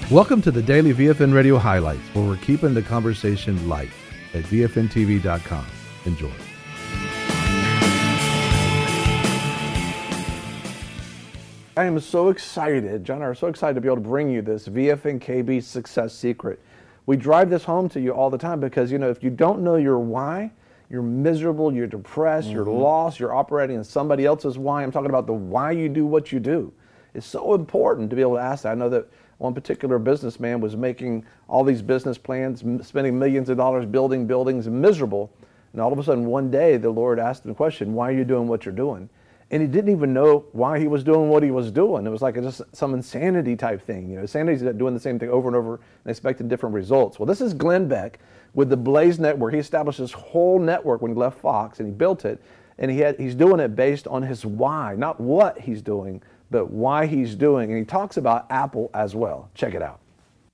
Welcome to the Daily VFN Radio Highlights, where we're keeping the conversation light at VFNTV.com. Enjoy. I am so excited, John and I are so excited to be able to bring you this VFNKB success secret. We drive this home to you all the time because, if you don't know your why, you're miserable, you're depressed, you're lost, you're operating in somebody else's why. I'm talking about the why you do what you do. It's so important to be able to ask that. I know that one particular businessman was making all these business plans, spending millions of dollars building buildings, miserable. And all of a sudden, one day, the Lord asked him the question, why are you doing what you're doing? And he didn't even know why he was doing what he was doing. It was like just some insanity type thing. Insanity is doing the same thing over and over and expecting different results. Well, this is Glenn Beck with the Blaze Network. He established this whole network when he left Fox, and he built it. And he's doing it based on his why, not what he's doing, but why he's doing. And he talks about Apple as well. Check it out.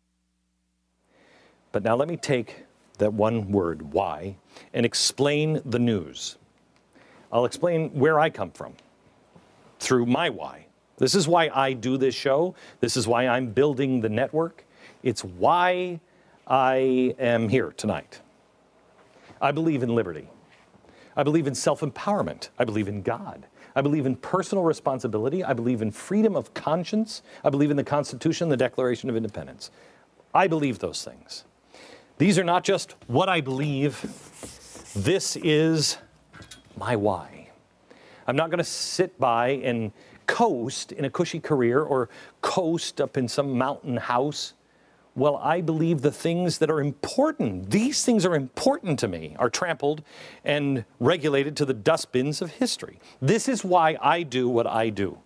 But now let me take that one word, why, and explain the news. I'll explain where I come from through my why. This is why I do this show. This is why I'm building the network. It's why I am here tonight. I believe in liberty. I believe in self-empowerment. I believe in God. I believe in personal responsibility. I believe in freedom of conscience. I believe in the Constitution, the Declaration of Independence. I believe those things. These are not just what I believe. This is my why. I'm not going to sit by and coast in a cushy career or coast up in some mountain house. Well, I believe the things that are important, these things are important to me, are trampled and regulated to the dustbins of history. This is why I do what I do.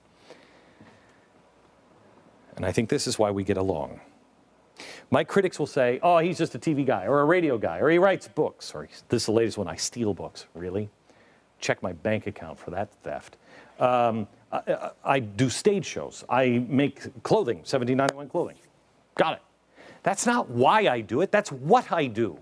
And I think this is why we get along. My critics will say, oh, he's just a TV guy or a radio guy, or he writes books, or this is the latest one, I steal books. Really? Check my bank account for that theft. I do stage shows. I make clothing, 1791 clothing. Got it. That's not why I do it. That's what I do.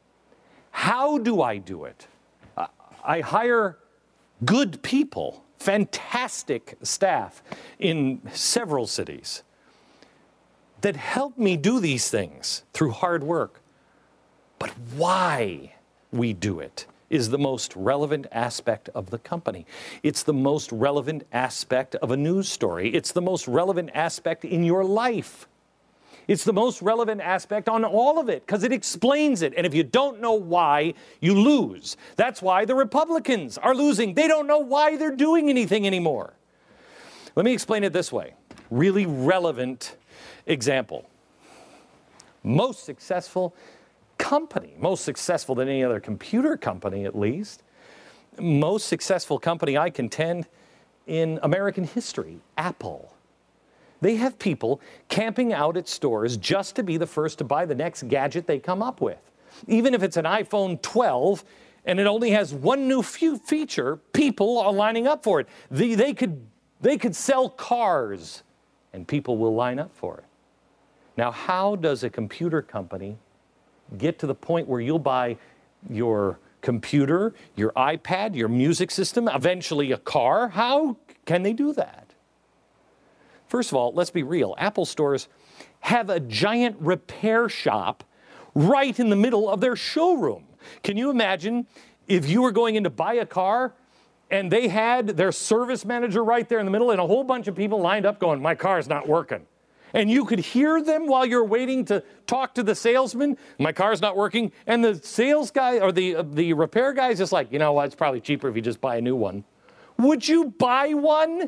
How do I do it? I hire good people, fantastic staff in several cities that help me do these things through hard work. But why we do it is the most relevant aspect of the company. It's the most relevant aspect of a news story. It's the most relevant aspect in your life. It's the most relevant aspect on all of it because it explains it. And if you don't know why, you lose. That's why the Republicans are losing. They don't know why they're doing anything anymore. Let me explain it this way. Really relevant example. Most successful company, most successful than any other computer company at least, most successful company I contend in American history, Apple. They have people camping out at stores just to be the first to buy the next gadget they come up with. Even if it's an iPhone 12 and it only has one new feature, people are lining up for it. They could sell cars and people will line up for it. Now, how does a computer company get to the point where you'll buy your computer, your iPad, your music system, eventually a car? How can they do that? First of all, let's be real. Apple stores have a giant repair shop right in the middle of their showroom. Can you imagine if you were going in to buy a car and they had their service manager right there in the middle and a whole bunch of people lined up going, my car's not working. And you could hear them while you're waiting to talk to the salesman, my car's not working. And the sales guy or the repair guy is just like, you know what, it's probably cheaper if you just buy a new one. Would you buy one?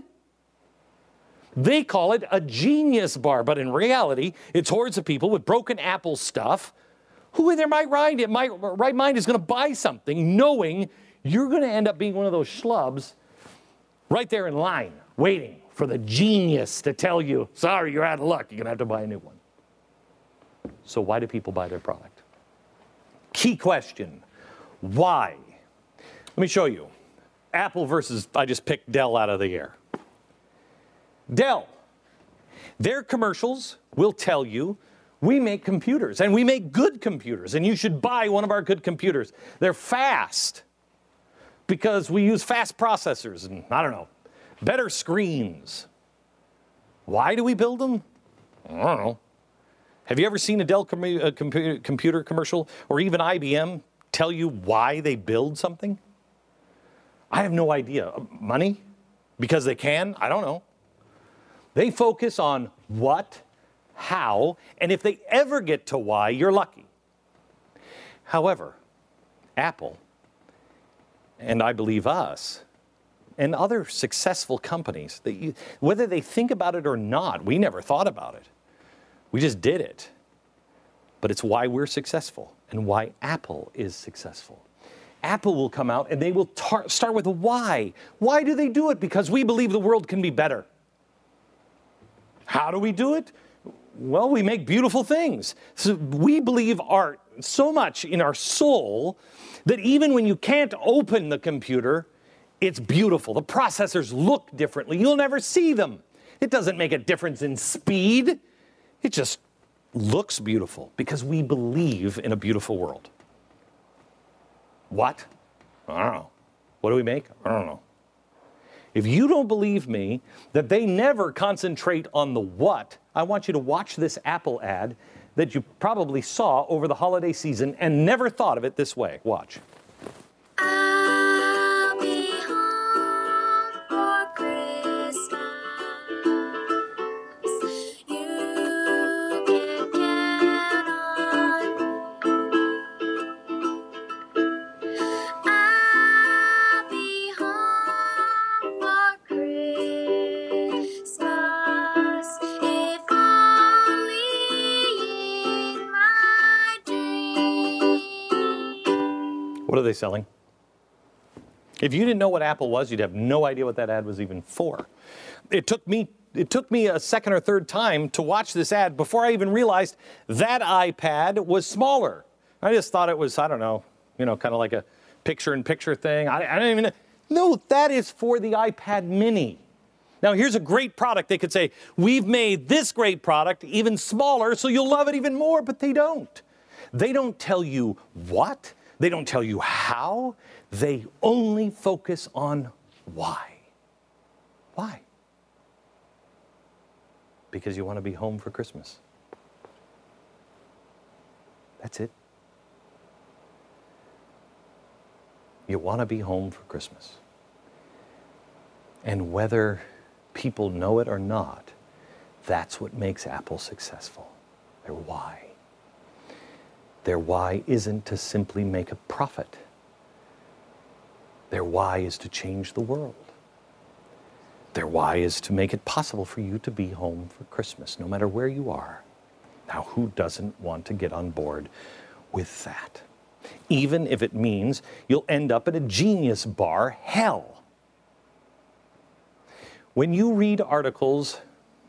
They call it a genius bar, but in reality, it's hordes of people with broken Apple stuff who in their right mind is going to buy something knowing you're going to end up being one of those schlubs right there in line waiting for the genius to tell you, sorry, you're out of luck, you're going to have to buy a new one. So why do people buy their product? Key question, why? Let me show you. Apple versus, I just picked Dell out of the air. Dell, their commercials will tell you we make computers and we make good computers and you should buy one of our good computers. They're fast because we use fast processors and I don't know, better screens. Why do we build them? I don't know. Have you ever seen a Dell computer commercial or even IBM tell you why they build something? I have no idea. Money? Because they can? I don't know. They focus on what, how, and if they ever get to why, you're lucky. However, Apple, and I believe us, and other successful companies, whether they think about it or not, we never thought about it. We just did it. But it's why we're successful and why Apple is successful. Apple will come out and they will start with a why. Why do they do it? Because we believe the world can be better. How do we do it? Well, we make beautiful things. So we believe art so much in our soul that even when you can't open the computer, it's beautiful. The processors look differently. You'll never see them. It doesn't make a difference in speed. It just looks beautiful because we believe in a beautiful world. What? I don't know. What do we make? I don't know. If you don't believe me that they never concentrate on the what, I want you to watch this Apple ad that you probably saw over the holiday season and never thought of it this way. Watch. I'll be home for Christmas. You can count on me. I'll be home for Christmas, if only in my dreams. What are they selling? If you didn't know what Apple was, you'd have no idea what that ad was even for. It took me a second or third time to watch this ad before I even realized that iPad was smaller. I just thought it was, I don't know, kind of like a picture-in-picture thing. I don't even know. No, that is for the iPad mini. Now, here's a great product. They could say, we've made this great product even smaller, so you'll love it even more, but they don't. They don't tell you what. They don't tell you how. They only focus on why. Why? Because you want to be home for Christmas. That's it. You want to be home for Christmas. And whether people know it or not, that's what makes Apple successful. Their why. Their why isn't to simply make a profit. Their why is to change the world. Their why is to make it possible for you to be home for Christmas, no matter where you are. Now, who doesn't want to get on board with that? Even if it means you'll end up in a Genius Bar hell. When you read articles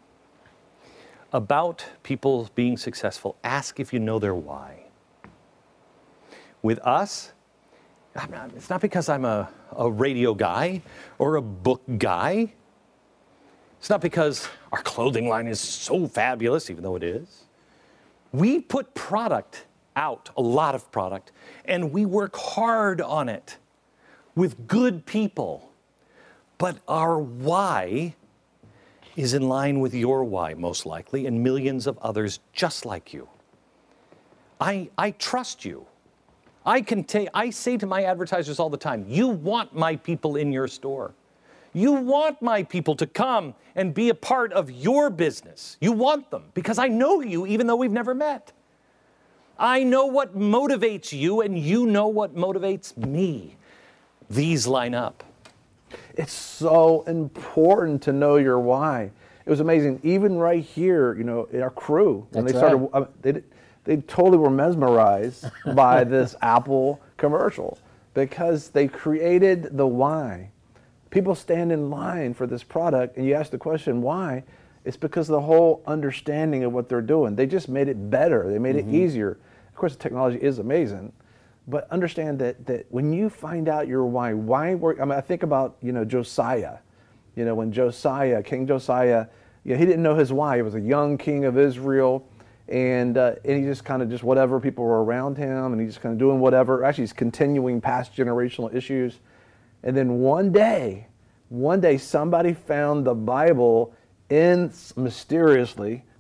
about people being successful, ask if you know their why. With us, it's not because I'm a radio guy or a book guy. It's not because our clothing line is so fabulous, even though it is. We put product out, a lot of product, and we work hard on it with good people. But our why is in line with your why, most likely, and millions of others just like you. I trust you. I say to my advertisers all the time, you want my people in your store. You want my people to come and be a part of your business. You want them because I know you even though we've never met. I know what motivates you and you know what motivates me. These line up. It's so important to know your why. It was amazing, even right here, in our crew, when That's they started, they totally were mesmerized by this Apple commercial because they created the why. People stand in line for this product and you ask the question, why? It's because of the whole understanding of what they're doing. They just made it better. They made it easier. Of course, the technology is amazing, but understand that when you find out your why I think about, Josiah, when King Josiah, he didn't know his why. He was a young king of Israel. And he just kind of whatever, people were around him and he's just kind of doing whatever. Actually, he's continuing past generational issues. And then one day somebody found the Bible mysteriously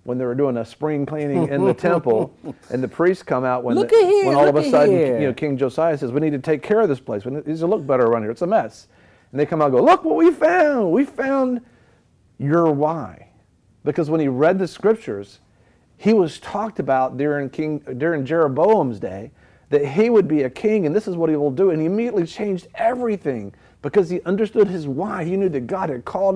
when they were doing a spring cleaning in the temple, and the priests come out when Look at here, when all of look a at sudden here. King Josiah says, we need to take care of this place. It needs to look better around here. It's a mess. And they come out and go, look what we found. We found your why. Because when he read the scriptures, he was talked about during Jeroboam's day that he would be a king, and this is what he will do. And he immediately changed everything because he understood his why. He knew that God had called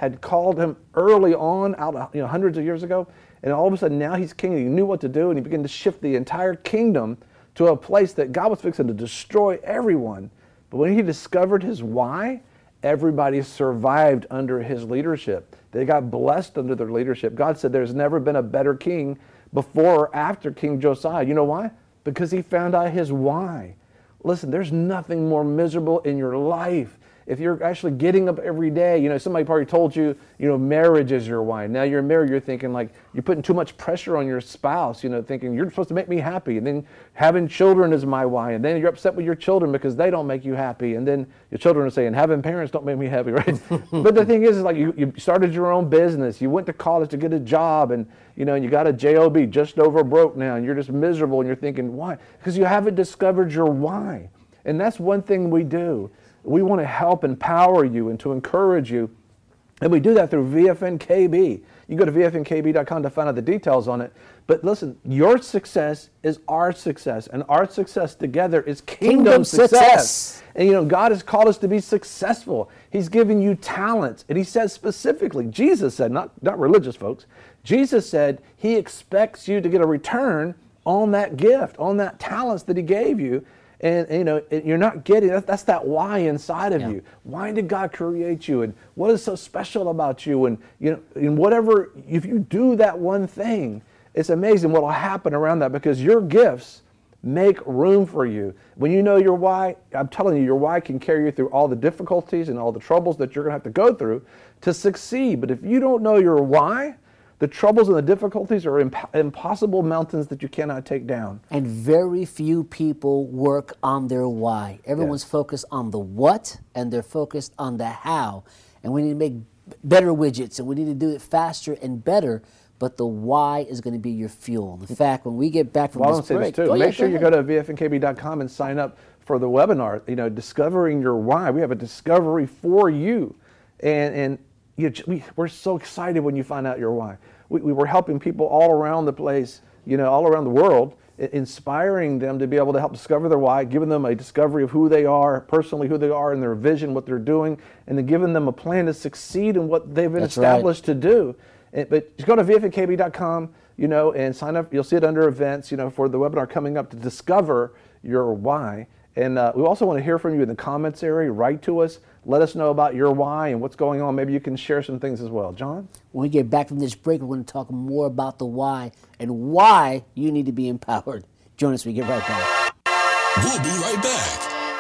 him early on, hundreds of years ago, and all of a sudden now he's king. And he knew what to do, and he began to shift the entire kingdom to a place that God was fixing to destroy everyone. But when he discovered his why, everybody survived under his leadership. They got blessed under their leadership. God said there's never been a better king before or after King Josiah. You know why? Because he found out his why. Listen, there's nothing more miserable in your life. If you're actually getting up every day, somebody probably told you, marriage is your why. Now you're married, you're thinking like you're putting too much pressure on your spouse, thinking you're supposed to make me happy. And then having children is my why. And then you're upset with your children because they don't make you happy. And then your children are saying, having parents don't make me happy, right? But the thing is like you started your own business. You went to college to get a job and, you got a job just over broke now. And you're just miserable and you're thinking, why? Because you haven't discovered your why. And that's one thing we do. We want to help empower you and to encourage you. And we do that through VFNKB. You go to VFNKB.com to find out the details on it. But listen, your success is our success. And our success together is kingdom success. And God has called us to be successful. He's given you talents. And he says specifically, Jesus said, not religious folks, Jesus said he expects you to get a return on that gift, on that talents that he gave you. And you're not getting that's that why inside of you. Why did God create you? And what is so special about you? And in whatever, if you do that one thing, it's amazing what will happen around that because your gifts make room for you. When you know your why, I'm telling you, your why can carry you through all the difficulties and all the troubles that you're going to have to go through to succeed. But if you don't know your why, the troubles and the difficulties are impossible mountains that you cannot take down. And very few people work on their why. Everyone's focused on the what, and they're focused on the how. And we need to make better widgets, and we need to do it faster and better. But the why is going to be your fuel. In fact, when we get back from this break, make sure you go to VFNKB.com and sign up for the webinar. Discovering your why. We have a discovery for you, and we're so excited when you find out your why. We were helping people all around the place, all around the world, inspiring them to be able to help discover their why, giving them a discovery of who they are, personally who they are, and their vision, what they're doing, and then giving them a plan to succeed in what they've been established to do. But just go to VFNKB.com, and sign up. You'll see it under events, for the webinar coming up to discover your why. And we also want to hear from you in the comments area. Write to us. Let us know about your why and what's going on. Maybe you can share some things as well. John? When we get back from this break, we're going to talk more about the why and why you need to be empowered. Join us when we get right back. We'll be right back.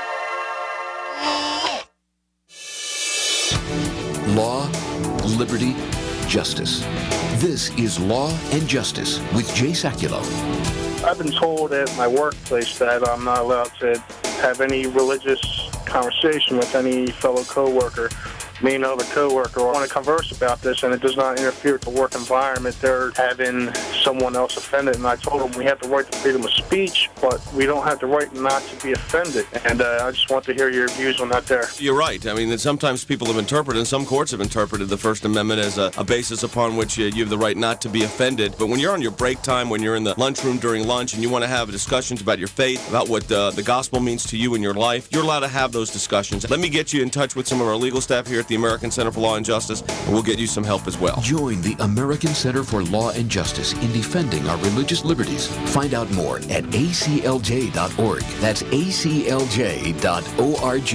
Law, liberty, justice. This is Law and Justice with Jay Sekulow. I've been told at my workplace that I'm not allowed to have any religious conversation with any fellow coworker. Me and another coworker want to converse about this, and it does not interfere with the work environment. They're having someone else offended, and I told them we have the right to freedom of speech, but we don't have the right not to be offended. And I just want to hear your views on that there. You're right. I mean, that sometimes people have interpreted, and some courts have interpreted the First Amendment as a basis upon which you have the right not to be offended. But when you're on your break time, when you're in the lunchroom during lunch, and you want to have discussions about your faith, about what the gospel means to you in your life, you're allowed to have those discussions. Let me get you in touch with some of our legal staff here at the American Center for Law and Justice, and we'll get you some help as well. Join the American Center for Law and Justice in defending our religious liberties. Find out more at aclj.org. That's aclj.org.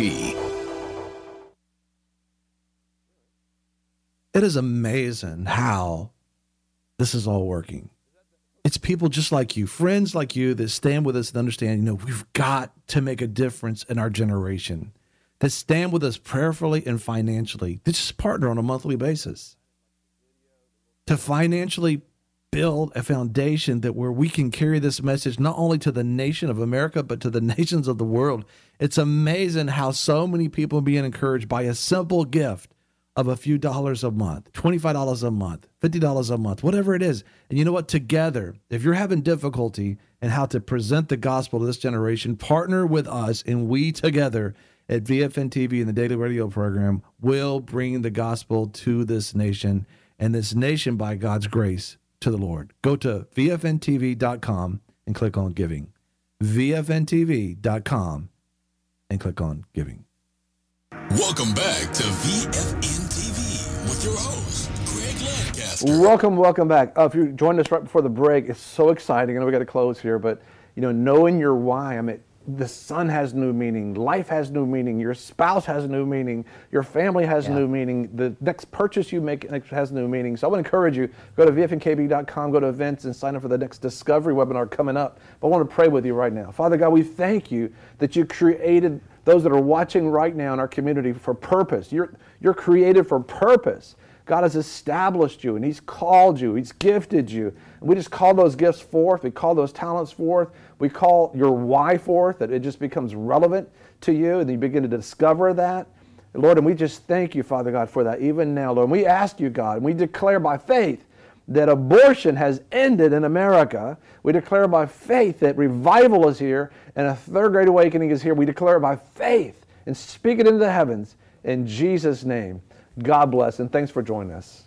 It is amazing how this is all working. It's people just like you, friends like you that stand with us and understand, we've got to make a difference in our generation, that stand with us prayerfully and financially, to just partner on a monthly basis, to financially build a foundation that where we can carry this message not only to the nation of America, but to the nations of the world. It's amazing how so many people are being encouraged by a simple gift of a few dollars a month, $25 a month, $50 a month, whatever it is. And you know what? Together, if you're having difficulty in how to present the gospel to this generation, partner with us, and we together at VFN TV and the Daily Radio program will bring the gospel to this nation, and this nation, by God's grace, to the Lord. Go to VFNTV.com and click on giving. VFNTV.com and click on giving. Welcome back to VFN TV with your host, Greg Lancaster. Welcome back. If you joined us right before the break, it's so exciting. I know we got to close here, but knowing your why. I mean, the sun has new meaning. Life has new meaning. Your spouse has new meaning. Your family has new meaning. The next purchase you make has new meaning. So I want to encourage you, go to VFNKB.com, go to events, and sign up for the next Discovery webinar coming up. But I want to pray with you right now. Father God, we thank you that you created those that are watching right now in our community for purpose. You're created for purpose. God has established you, and he's called you. He's gifted you. And we just call those gifts forth. We call those talents forth. We call your why forth, that it just becomes relevant to you, and you begin to discover that. Lord, and we just thank you, Father God, for that even now, Lord. And we ask you, God, and we declare by faith that abortion has ended in America. We declare by faith that revival is here and a third great awakening is here. We declare by faith and speak it into the heavens in Jesus' name. God bless, and thanks for joining us.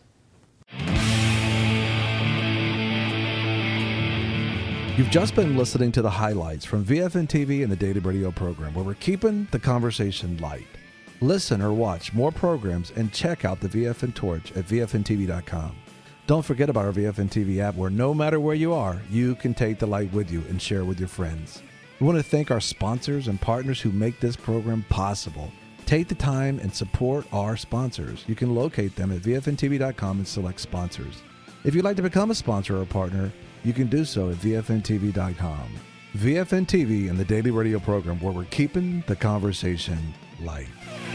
You've just been listening to the highlights from VFN TV and the Daily Radio program, where we're keeping the conversation light. Listen or watch more programs and check out the VFN Torch at VFNTV.com. Don't forget about our VFN TV app, where no matter where you are, you can take the light with you and share with your friends. We want to thank our sponsors and partners who make this program possible. Take the time and support our sponsors. You can locate them at VFNTV.com and select sponsors. If you'd like to become a sponsor or partner, you can do so at VFNTV.com. VFN TV and the Daily Radio program, where we're keeping the conversation light.